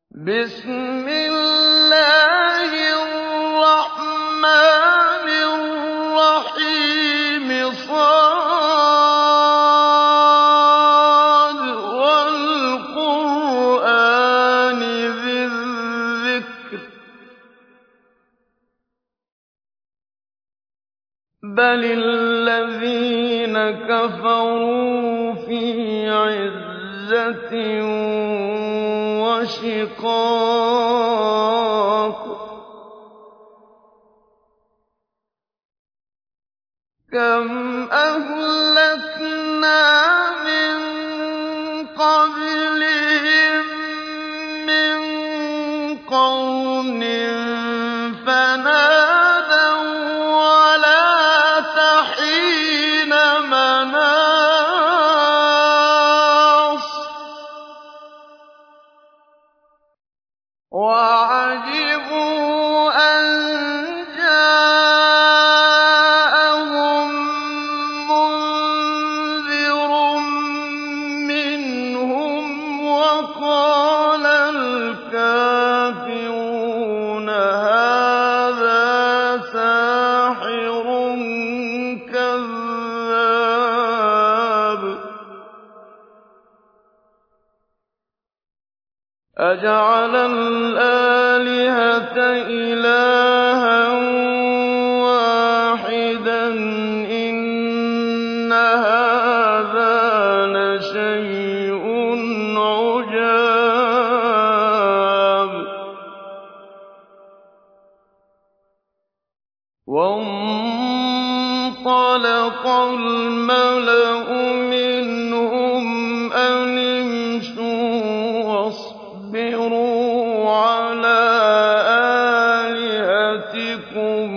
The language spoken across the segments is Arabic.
بسم الله الرحمن الرحيم صاد والقرآن ذي الذكر بل الذين كفروا في عزة وشقاق كم أهلكنا من قبلهم من قرن فنادوا ولا تحين مناص وعجبوا أن جاءهم منذر منهم وقال الكافرون هذا ساحر كذاب أجعل الآلهة إلها واحدا إن هذا لشيء عجاب وانطلق الملأ منهم أن امشوا واصبروا على آلهتكم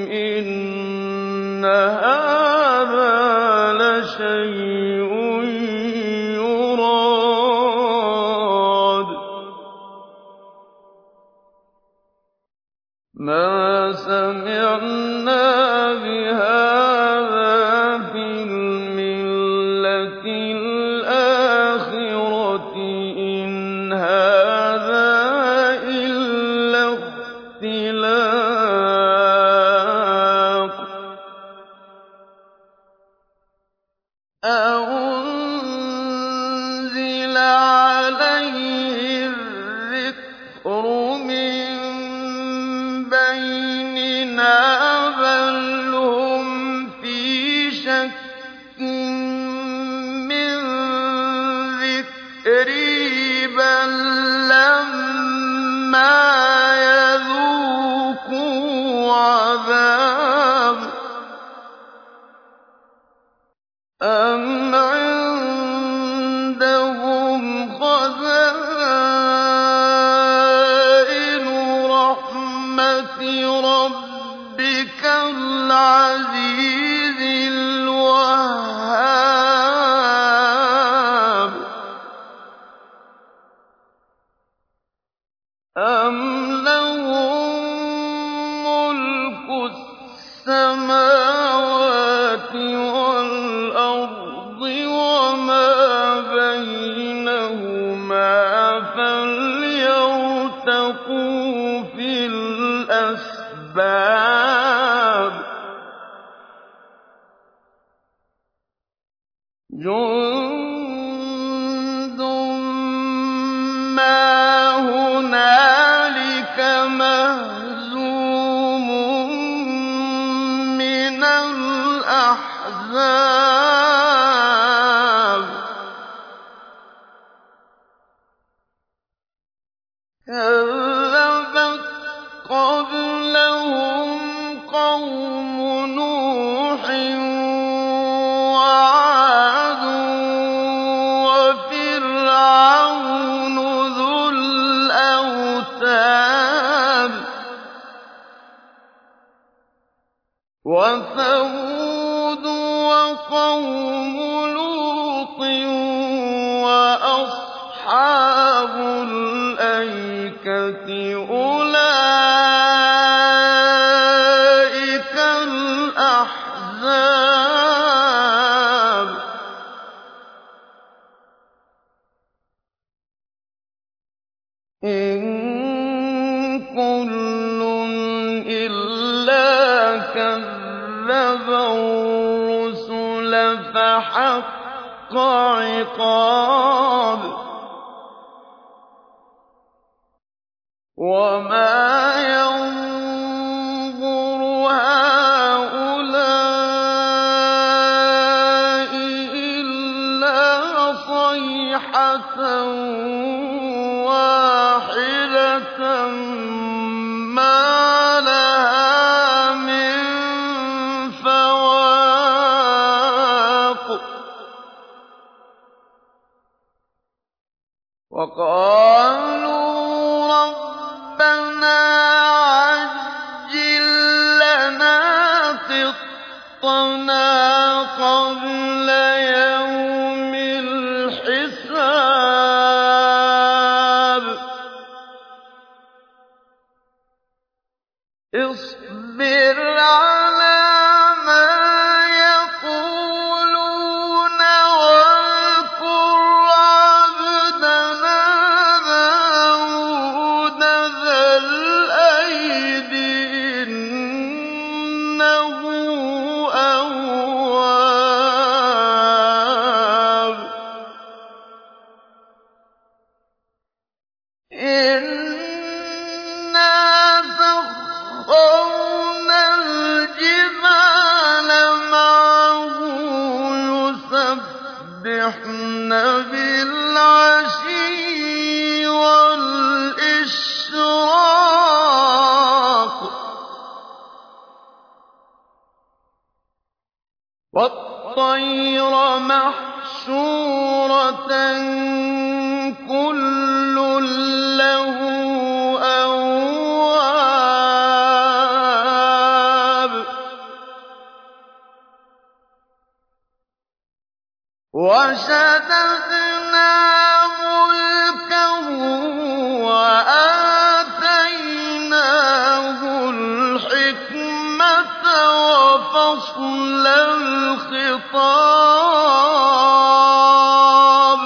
إن هذا لشيء يراد ما سمعنا بهذا في الملة الآخرة إن هذا إلا اختلاق أُنزِلَ عليه الذكر من بيننا بل هم في شك من ذكري بل لما يذوقوا عذاب أم عندهم خزائن رحمة ربك العزيز الوهاب أم لهم ملك السماوات والأرض وما بينهما فليرتقوا في الأسباب جند ما هنالك مهزوم من الأحزاب كذبت قبلهم قوم نوح وعاد وفرعون ذو الأوتاد وثمود وقوم لوط وأصحاب الأيكة أولئك الأحزاب إِن كُلٌّ إِلَّا كَذَّبَ الرُّسُلَ فَحَقَّ عِقَابِ وَمَا يَنظُرُ هَٰؤُلَاءِ إِلَّا صَيْحَةً وَاحِدَةً مَّا لَهَا مِن فَوَاقٍ وَقَالُوا رَبَّنَا عَجِّل لَّنَا قِطَّنَا قَبْلَ يَوْمِ الْحِسَابِ اصْبِرْ عَلَىٰ مَا يَقُولُونَ وَاذْكُرْ عَبْدَنَا دَاوُودَ ذَا الْأَيْدِ ۖ إِنَّهُ أَوَّابٌ إِنَّا سَخَّرْنَا الْجِبَالَ مَعَهُ يُسَبِّحْنَ بِالْعَشِيِّ وَالْإِشْرَاقِ وَالطَّيْرَ مَحْشُورَةً كُلٌّ لَّهُ أَوَّابٌ وَشَدَدْنَا مُلْكَهُ وَآتَيْنَاهُ الْحِكْمَةَ وَفَصْلَ الْخِطَابِ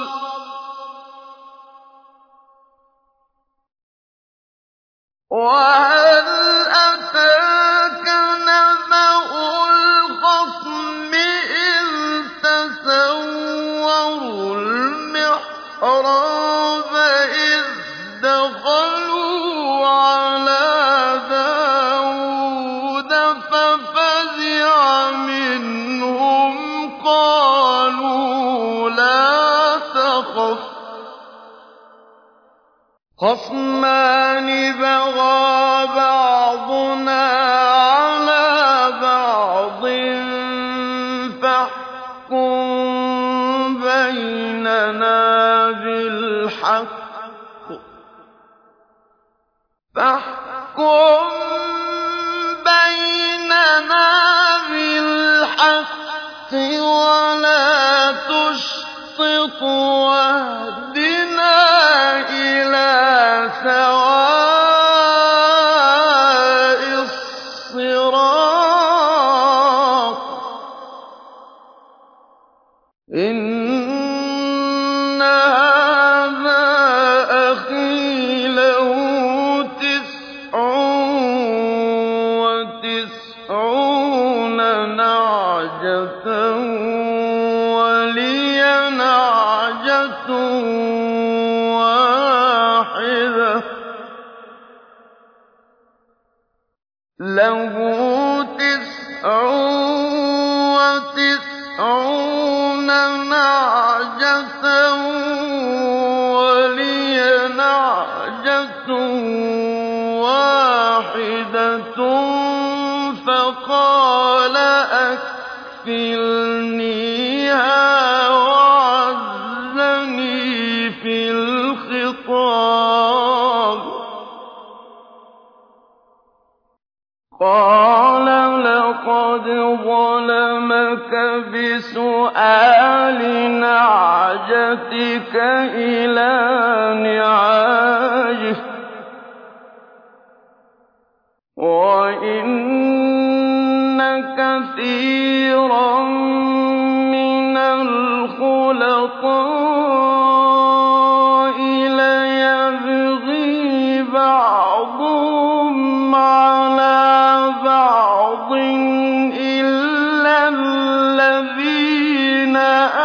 وَهَلْ أَتَاكَ نَبَأُ الْخَصْمِ إِذْ تَسَوَّرُوا الْمِحْرَابَ إِذْ دَخَلُوا عَلَىٰ دَاوُودَ فَفَزِعَ مِنْهُمْ قَالُوا لَا تَخَفْ خَصْمَانِ بَغَىٰ بَعْضُنَا عَلَىٰ بَعْضٍ فَاحْكُم بَيْنَنَا بِالْحَقِّ وَلَا تُشْطِطْ وَاهْدِنَا إِلَىٰ سَوَاءِ الصِّرَاطِ إِنَّ هَٰذَا أَخِي لَهُ 99 نَعْجَةً وَلِيَ نَعْجَةٌ وَاحِدَةٌ لَّهُ 99 نَعْجَةً وَلِيَ نَعْجَةٌ وَاحِدَةٌ فَقَالَ أَكْفِلْنِيهَا وَعَزَّنِي فِي الْخِطَابِ قَالَ لَقَدْ ظَلَمَكَ بِسُؤَالِ نَعْجَتِكَ إِلَىٰ نِعَاجِهِ وَإِنَّ كَثِيرًا مِّنَ الْخُلَطَاءِ لَيَبْغِي بَعْضُهُمْ عَلَىٰ بَعْضٍ إِلَّا الَّذِينَ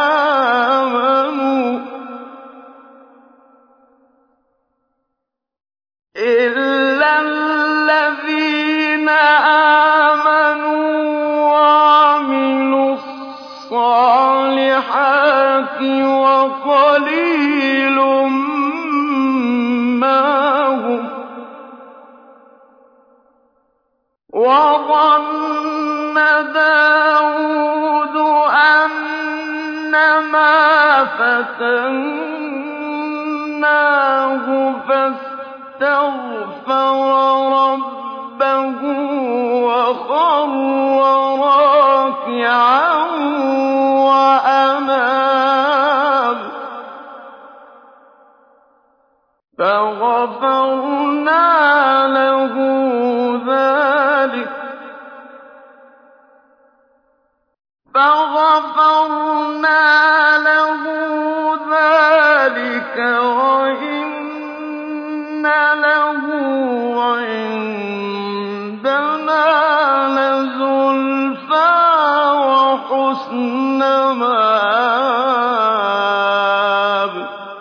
آمَنُوا وَعَمِلُوا الصَّالِحَاتِ وَقَلِيلٌ مَّا هُمْ ۗ وَظَنَّ دَاوُودُ أَنَّمَا فَتَنَّاهُ فَاسْتَغْفَرَ رَبَّهُ وَخَرَّ رَاكِعًا وَأَنَابَ ۩ فَغَفَرْنَا لَهُ ذَٰلِكَ وَإِنَّ لَهُ عِندَنَا لَزُلْفَىٰ وَحُسْنَ مَآبٍ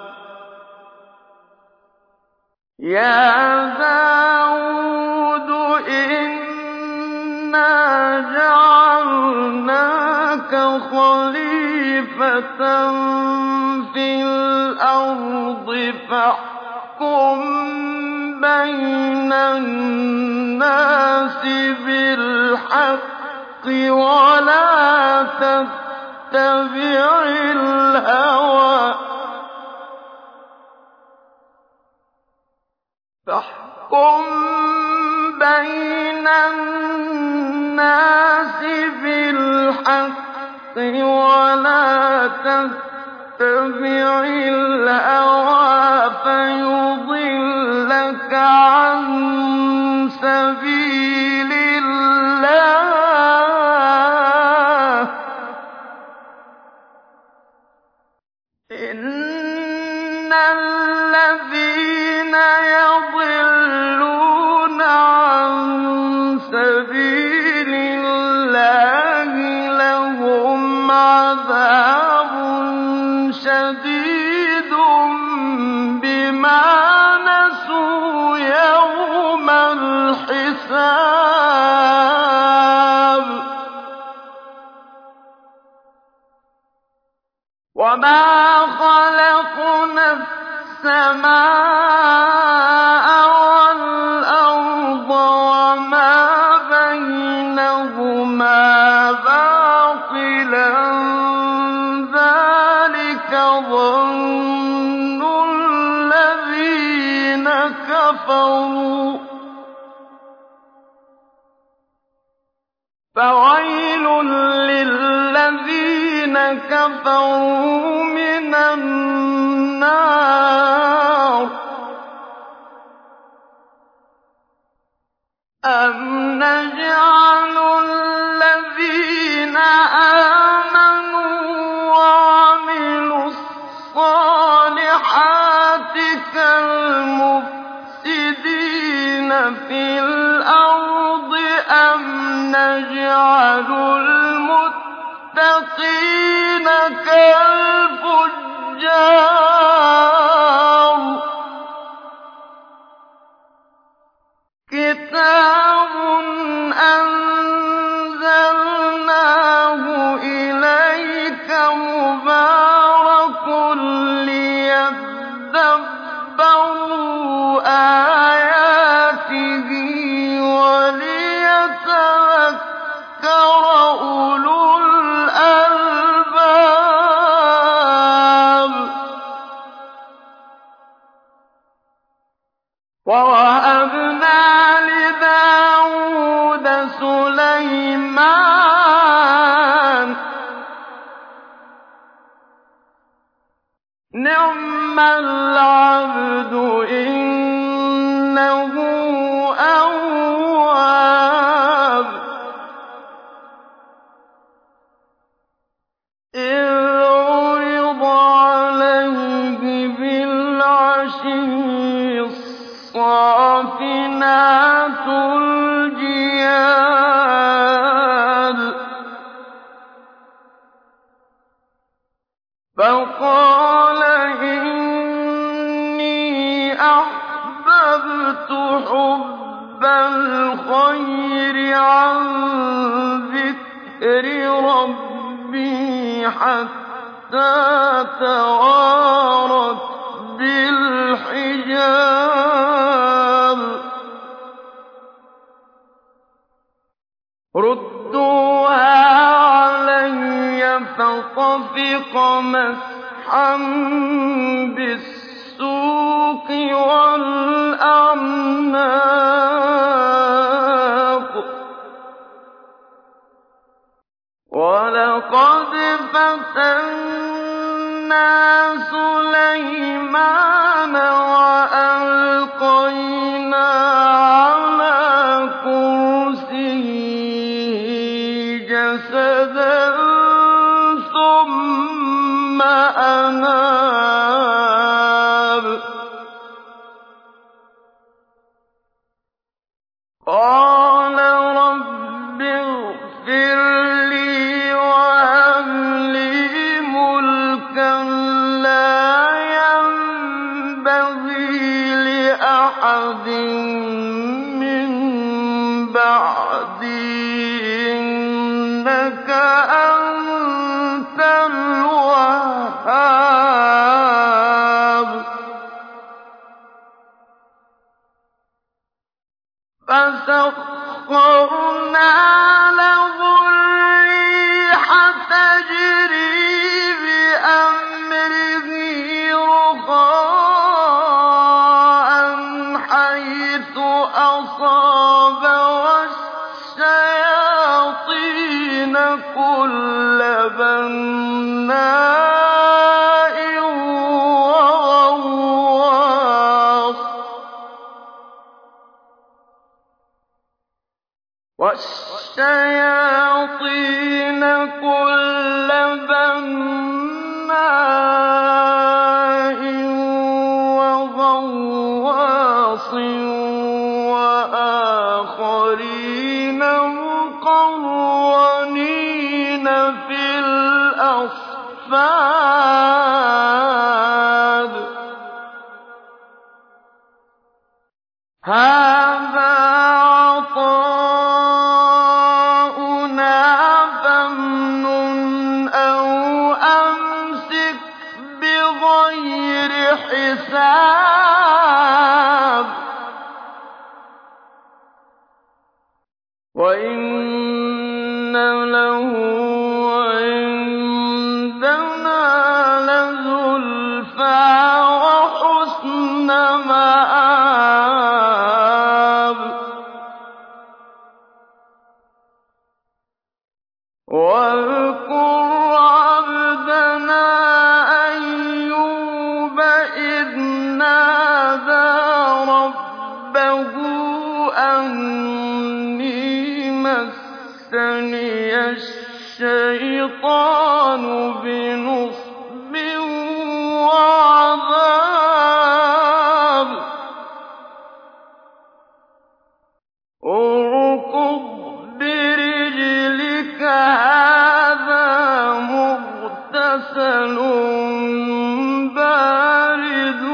يَا دَاوُودُ إِنَّا جَعَلْنَاكَ خَلِيفَةً فِي الْأَرْضِ فَاحْكُم بَيْنَ النَّاسِ بِالْحَقِّ وَلَا تَتَّبِعِ الْهَوَىٰ فَيُضِلَّكَ عَن سَبِيلِ اللَّهِ ۚ إِنَّ الَّذِينَ يَضِلُّونَ عَن سَبِيلِ اللَّهِ لَهُمْ عَذَابٌ شَدِيدٌ بِمَا نَسُوا يَوْمَ الْحِسَابِ وَمَا خَلَقْنَا السَّمَاءَ وَالْأَرْضَ وَمَا بَيْنَهُمَا بَاطِلًا ۚ ذَٰلِكَ ظَنُّ الَّذِينَ كَفَرُوا ۚ فَوَيْلٌ لِّلَّذِينَ كَفَرُوا مِنَ النَّارِ أَمْ نَجْعَلُ الَّذِينَ آمَنُوا وَعَمِلُوا الصَّالِحَاتِ كَالْمُفْسِدِينَ فِي الْأَرْضِ أَمْ نَجْعَلُ الْمُتَّقِينَ كَالْفُجَّارِ كِتَابٌ أَنزَلْنَاهُ إِلَيْكَ مُبَارَكٌ لِّيَدَّبَّرُوا آيَاتِهِ وَلِيَتَذَكَّرَ أُولُو الْأَلْبَابِ وَوَهَبْنَا لِدَاوُودَ سُلَيْمَانَ ۚ نِعْمَ الْعَبْدُ ۖ إِنَّهُ أَوَّابٌ إِذْ عُرِضَ عَلَيْهِ بِالْعَشِيِّ الصَّافِنَاتِ الصَّافِنَاتُ الْجِيَادُ فَقَالَ إِنِّي أَحْبَبْتُ حُبَّ الْخَيْرِ عَن ذِكْرِ رَبِّي حَتَّىٰ تَوَارَتْ بِالْحِجَابِ رُدُّوهَا عَلَيَّ فَطَفِقَ مَسْحًا بِالسُّوقِ وَالْأَعْنَاقِ وَلَقَدْ فَتَنَّا سُلَيْمَانَ وَأَلْقَيْنَا عَلَىٰ كُرْسِيِّهِ جَسَدًا ثُمَّ أَنَابَ قَالَ رَبِّ اغْفِرْ لِي وَهَبْ لِي مُلْكًا لَّا يَنبَغِي لِأَحَدٍ مِّن بَعْدِي ۖ إِنَّكَ أَنتَ الْوَهَّابُ فَسَخَّرْنَا لَهُ الرِّيحَ تَجْرِي بِأَمْرِهِ رُخَاءً حَيْثُ أَصَابَ وَالشَّيَاطِينَ كُلَّ بَنَّاءٍ وَغَوَّاصٍ وَآخَرِينَ مُقَرَّنِينَ فِي الْأَصْفَادِ هَٰذَا عَطَاؤُنَا فَامْنُنْ أَوْ أَمْسِكْ بِغَيْرِ حِسَابٍ وَإِنَّ لَهُ عِندَنَا لَزُلْفَىٰ وَحُسْنَ مَآبٍ وَاذْكُرْ عَبْدَنَا أَيُّوبَ إِذْ نَادَىٰ رَبَّهُ أَنِّي مَسَّنِيَ الشَّيْطَانُ بِنُصْبٍ وَعَذَابٍ ارْكُضْ بِرِجْلِكَ هَٰذَا مُغْتَسَلٌ بَارِدٌ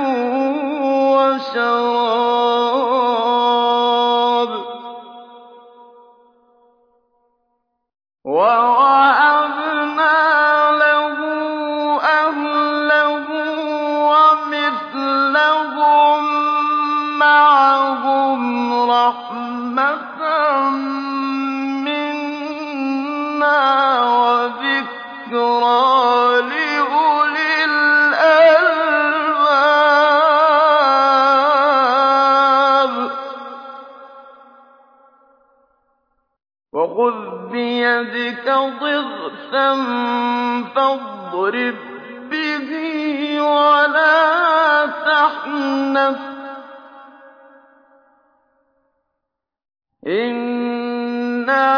وَشَرَابٌ وَوَهَبْنَا لَهُ أَهْلَهُ وَمِثْلَهُم مَّعَهُمْ رَحْمَةً مِّنَّا وَذِكْرَىٰ لِأُولِي الْأَلْبَابِ وَخُذْ بِيَدِكَ ضِغْثًا فَاضْرِب بِّهِ وَلَا تَحْنَثْ ۗ إِنَّا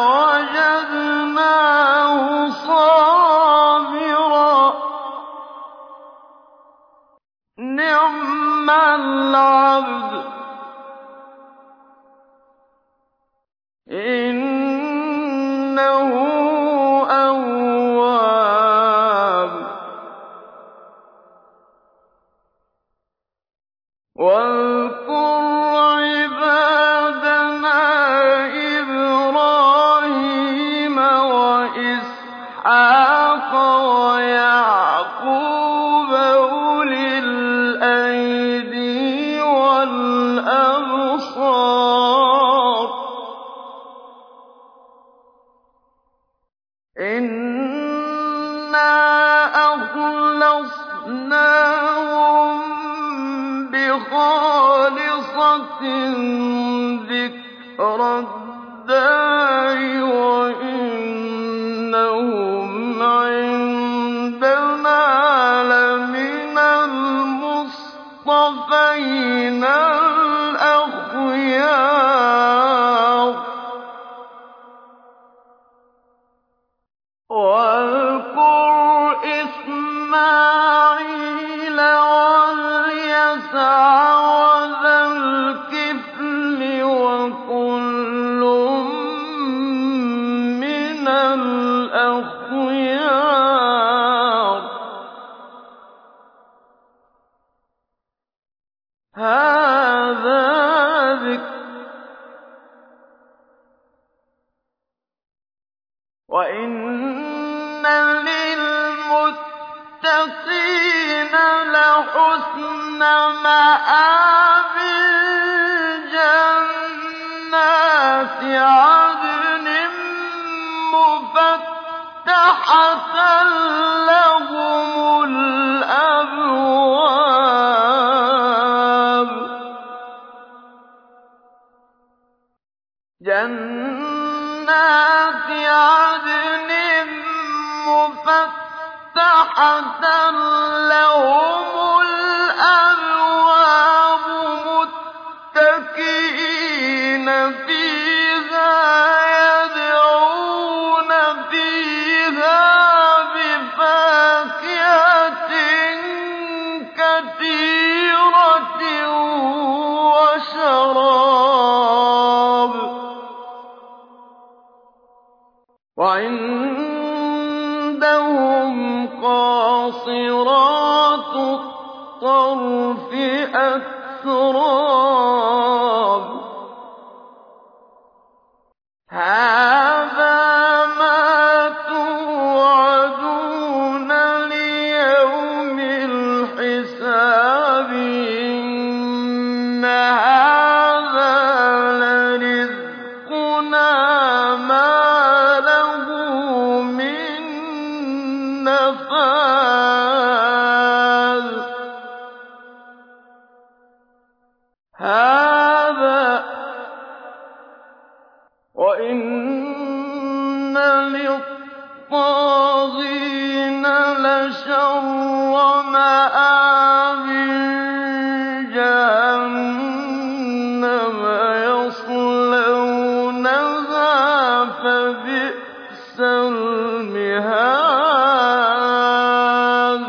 وَجَدْنَاهُ صَابِرًا ۚ نِّعْمَ الْعَبْدُ وَاذْكُرْ عِبَادَنَا إِبْرَاهِيمَ وَإِسْحَاقَ وَيَعْقُوبَ أُولِي الْأَيْدِي وَالْأَبْصَارِ إِنَّا أَخْلَصْنَاهُم بِخَالِصَةٍ ذِكْرَى الدَّارِ وَإِنَّهُمْ عِندَنَا لَمِنَ الْمُصْطَفَيْنَ الْأَخْيَارِ وَاذْكُرْ إِسْمَاعِيلَ وَالْيَسَعَ وَذَا الْكِفْلِ وَكُلٌّ مِّنَ الْأَخْيَارِ هَٰذَا ذِكْرٌ وَإِنَّ لِلْمُتَّقِينَ لَحُسْنَ مَآبٍ جَنَّاتِ عَدْنٍ مُّفَتَّحَةً لَّهُمُ الْأَبْوَابُ جَنَّاتِ عَدْنٍ مُّفَتَّحَةً لَّهُمُ الْأَبْوَابُ مُتَّكِئِينَ فِيهَا يَدْعُونَ فِيهَا بِفَاكِهَةٍ كَثِيرَةٍ وَشَرَابٍ وَعِندَهُمْ قَاصِرَاتُ الطَّرْفِ أَتْرَابٌ هَٰذَا مَا تُوعَدُونَ لِيَوْمِ الْحِسَابِ إِنَّ هَٰذَا لَرِزْقُنَا مَا لَهُ مِن نَّفَادٍ وَإِنَّ لِلطَّاغِينَ لَشَرَّ مَآبٍ جَهَنَّمَ يَصْلَوْنَهَا فَبِئْسَ الْمِهَادُ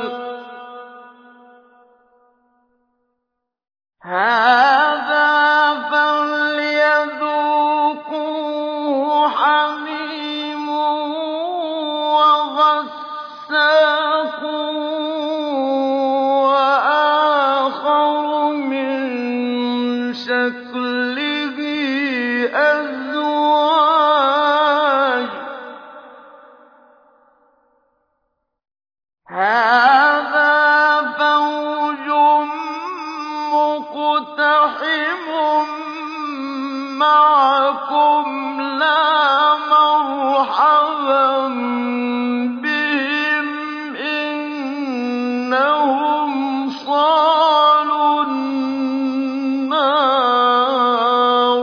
هَٰذَا فَلْيَذُوقُوهُ حَمِيمٌ وَغَسَّاقٌ وَآخَرُ مِن شَكْلِهِ أَزْوَاجٌ هَٰذَا فَوْجٌ مُّقْتَحِمٌ مَّعَكُمْ لَا مَرْحَبًا بِهِمْ إِنَّهُمْ صَالُو النَّارِ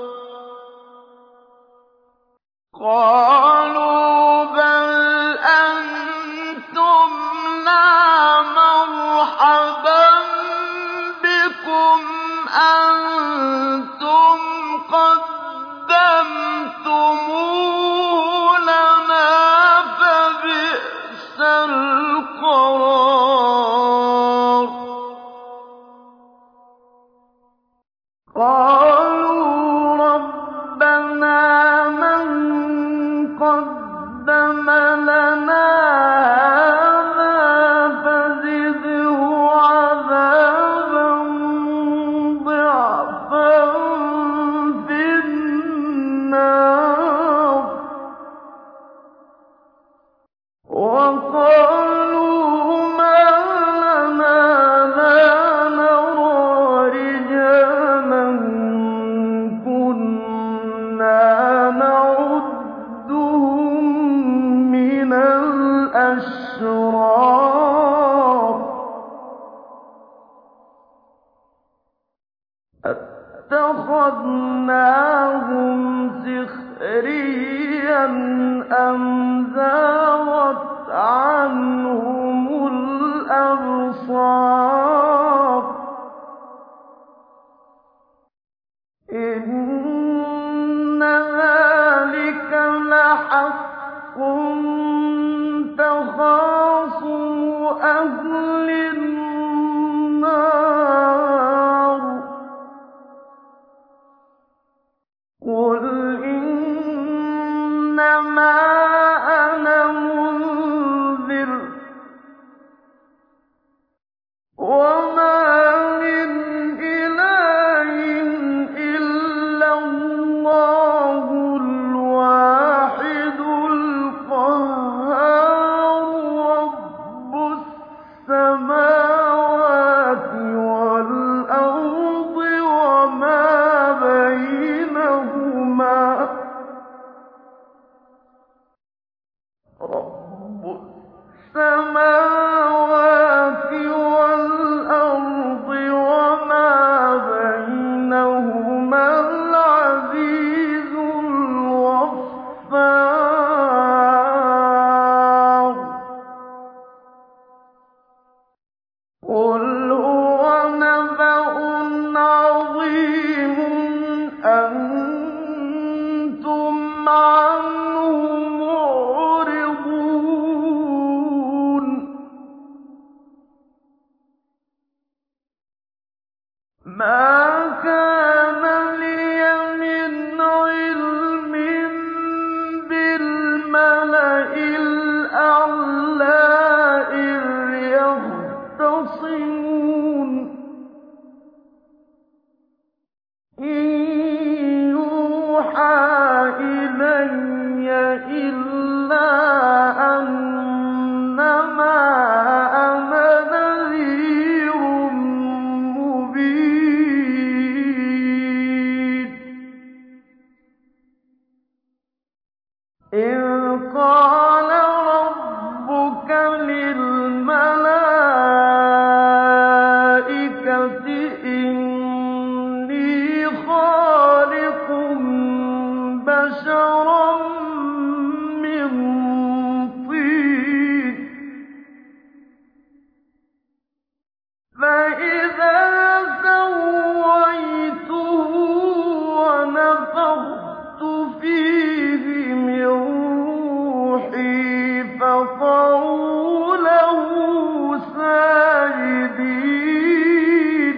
قَالُوا بَلْ أَنتُمْ لَا مَرْحَبًا بِكُمْ أَنتُمْ قَدَّمْتُمُوهُ لَنَا فَبِئْسَ الْقَرَارُ قَالُوا رَبَّنَا مَن قَدَّمَ لَنَا هَٰذَا فَزِدْهُ عَذَابًا أَتَّخَذْنَاهُمْ سِخْرِيًّا أَمْ زَاغَتْ عَنْهُمُ الْأَبْصَارُ إِنَّ ذَٰلِكَ لَحَقٌّ تَخَاصُمُ أَهْلِ النَّارِ قُلْ إِنَّمَا أَنَا مُنذِرٌ وَمَا مِنْ إِلَٰهٍ إِلَّا اللَّهُ الْوَاحِدُ الْقَهَّارُ رَبُّ السَّمَاوَاتِ وَالْأَرْضِ وَمَا بَيْنَهُمَا رَبُّ السَّمَاوَاتِ وَالْأَرْضِ وَمَا بَيْنَهُمَا الْعَزِيزُ الْغَفَّارُ قُلْ هُوَ نَبَأٌ عَظِيمٌ أَنتُمْ عَنْهُ مُعْرِضُونَ مَا كَانَ لِيَ مِنْ عِلْمٍ بِالْمَلَإِ الْأَعْلَىٰ إِذْ يَخْتَصِمُونَ إِن يُوحَىٰ إِلَيَّ إِلَّا أَنَّمَا أَنَا نَذِيرٌ مُّبِينٌ إِذْ قَالَ رَبُّكَ لِلْمَلَائِكَةِ إِنِّي خَالِقٌ بَشَرًا مِّن طِينٍ فَإِذَا سَوَّيْتُهُ وَنَفَخْتُ فِيهِ مِن رُّوحِي فَقَعُوا لَهُ سَاجِدِينَ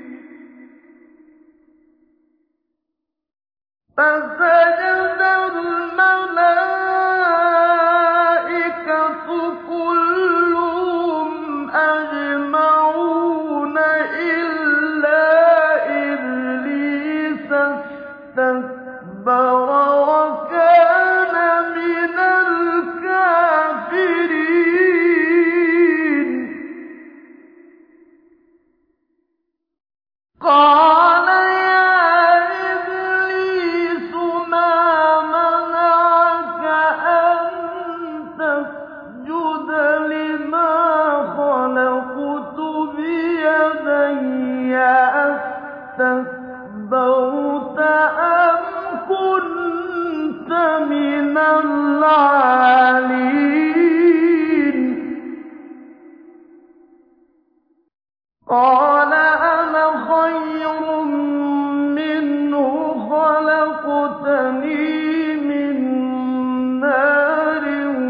فَسَجَدَ الْمَلَائِكَةُ كُلُّهُمْ أَجْمَعُونَ إِلَّا إِبْلِيسَ اسْتَكْبَرَ وَكَانَ مِنَ الْكَافِرِينَ قَالَ يَا إِبْلِيسُ مَا مَنَعَكَ أَن تَسْجُدَ لِمَا خَلَقْتُ بِيَدَيَّ أَسْتَكْبَرْتَ أَمْ كُنتَ مِنَ الْعَالِينَ قَالَ أَنَا خَيْرٌ مِّنْهُ خَلَقْتَنِي مِن نَّارٍ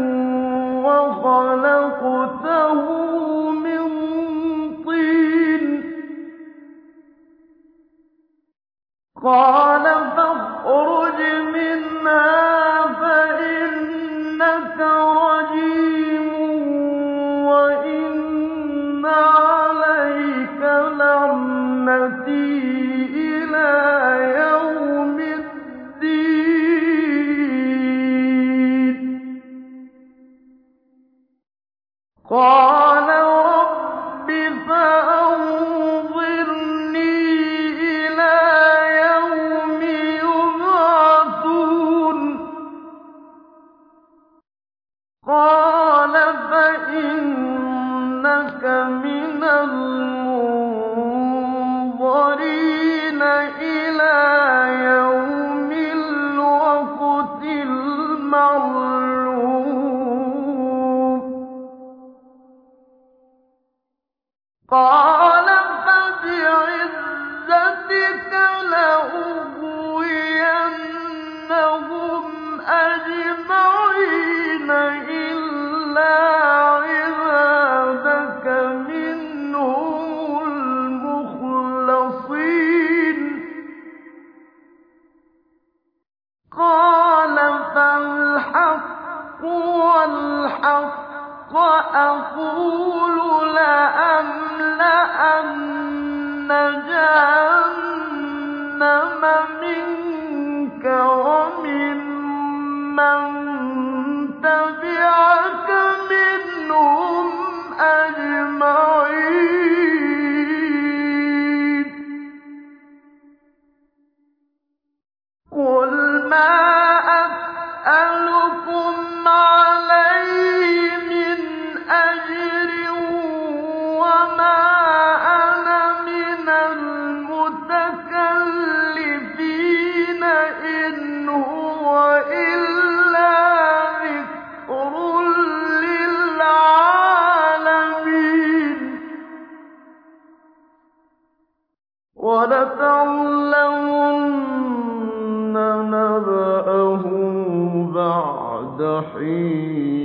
وَخَلَقْتَهُ مِن طِينٍ قَالَ فَاخْرُجْ مِنْهَا فَإِنَّكَ رَجِيمٌ وَإِنَّ عَلَيْكَ لَعْنَتِي إِلَىٰ يَوْمِ الدِّينِ قَالَ رَبِّ فَأَنظِرْنِي إِلَىٰ يَوْمِ يُبْعَثُونَ إِلَىٰ يَوْمِ الْوَقْتِ الْمَعْلُومِ قَالَ فَبِعِزَّتِكَ لَأُغْوِيَنَّهُمْ أَجْمَعِينَ إِلَّا عِبَادَكَ مِنْهُمُ الْمُخْلَصِينَ قَالَ فَالْحَقُّ وَالْحَقَّ أَقُولُ لَأَمْلَأَنَّ جَهَنَّمَ مِنكَ وَمِمَّن تَبِعَكَ مِنْهُمْ أَجْمَعِينَ قُلْ مَا أَسْأَلُكُمْ عَلَيْهِ مِنْ أَجْرٍ وَمَا أَنَا مِنَ الْمُتَكَلِّفِينَ إِنْ هُوَ إِلَّا ذِكْرٌ لِّلْعَالَمِينَ وَلَتَعْلَمُنَّ نَبَأَهُ بَعْدَ حِينٍ